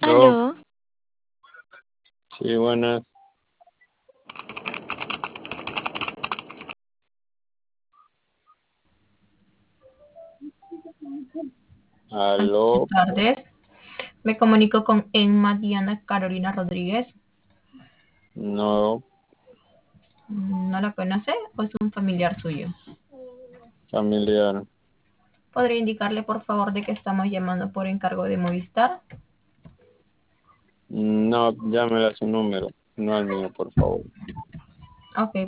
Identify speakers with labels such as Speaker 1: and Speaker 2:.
Speaker 1: Yo,
Speaker 2: Aló,
Speaker 1: sí, buenas.
Speaker 3: Buenas
Speaker 1: Aló,
Speaker 3: tardes. Me comunico con Emma Diana Carolina Rodríguez.
Speaker 1: no,
Speaker 3: ¿No la conoce o es un familiar suyo?
Speaker 1: familiar.
Speaker 3: ¿Podría indicarle, por favor, de que estamos llamando por encargo de Movistar?
Speaker 1: No, llámele a su número, no al mío, por favor.
Speaker 3: Ok,